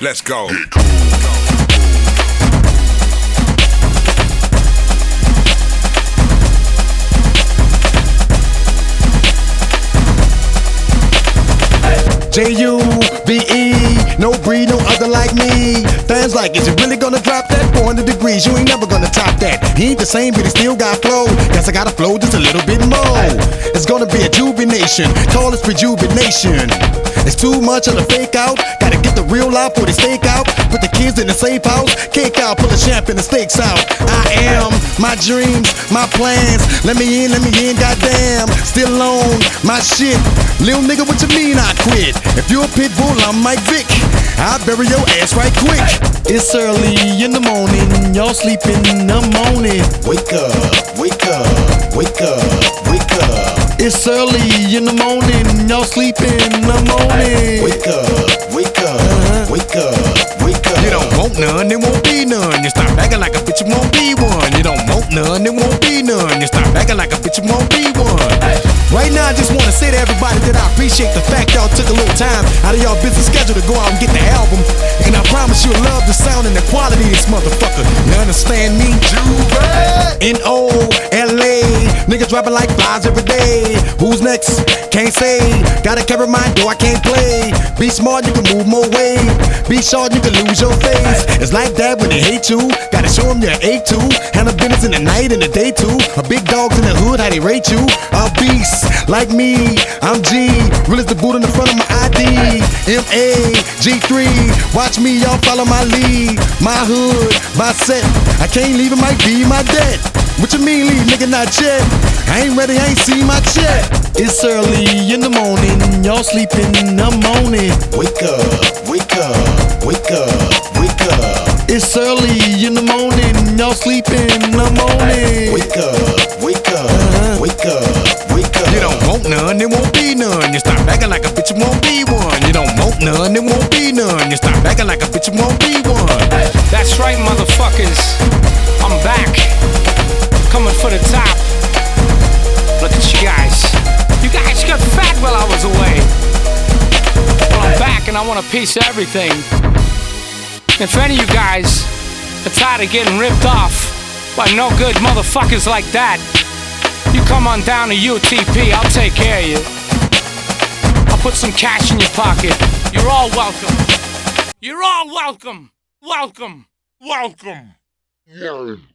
Let's go. J-U-B-E, no breed, no other like me. Fans like, is you really gonna drop that? 400 degrees, you ain't never gonna top that. He ain't the same, but he still got flow. Guess I gotta flow just a little bit more. It's gonna be a jubilation, call it rejuvenation. It's too much of the fake out. Gotta get the real out for the stake out. Put the kids in the safe house. Cake out, pull the champ and the stakes out. I am my dreams, my plans. Let me in, goddamn. Still on my shit. Lil nigga, what you mean I quit? If you a pit bull, I'm Mike Vick. I'll bury your ass right quick. It's early in the morning, y'all sleeping in the morning. Wake up, wake up, wake up, wake up. It's early in the morning, y'all sleeping in the morning. Wake up, wake up, wake up, wake up. You don't want none, there won't be none. You start acting like a bitch, you won't be one. You don't want none, there won't be none. You start acting like a bitch, you won't be one. Right now, I just wanna say to everybody that I appreciate the fact y'all took a little time out of y'all busy schedule to go out and get the album. And I promise you'll love the sound and the quality of this motherfucker. You understand me? N-O-L-A, niggas dropping like flies every day. Who's next? Can't say. Gotta carry my door, I can't play. Be smart, you can move more weight. Be short, you can lose your face. It's like that when they hate you. Gotta show them you're A2. Handle business in the night and the day too. A big dogs in the hood, how they rate you. A beast like me, I'm G. Real as the boot in the front of my ID. M-A-G3. Watch me, y'all follow my lead. My hood, my set. I can't leave, it might be my debt. What you mean leave, nigga, not yet? I ain't ready, I ain't seen my check. It's early in the morning, y'all sleeping in the morning. Wake up, wake up, wake up, wake up. It's early in the morning, y'all sleeping in the morning. Wake up, wake up, wake up, wake up. You don't want none, there won't be none. You start acting like a bitch, you won't be one. You don't want none, there won't be none. You start acting like a bitch, you won't be one. That's right, motherfuckers. I'm back. Coming for the top. Look at you guys. You guys got fat while I was away. Well, I'm back and I want a piece of everything. And for any of you guys are tired of getting ripped off by no good motherfuckers like that, you come on down to UTP, I'll take care of you. I'll put some cash in your pocket. You're all welcome. You're all welcome. Welcome. Welcome. Yeah.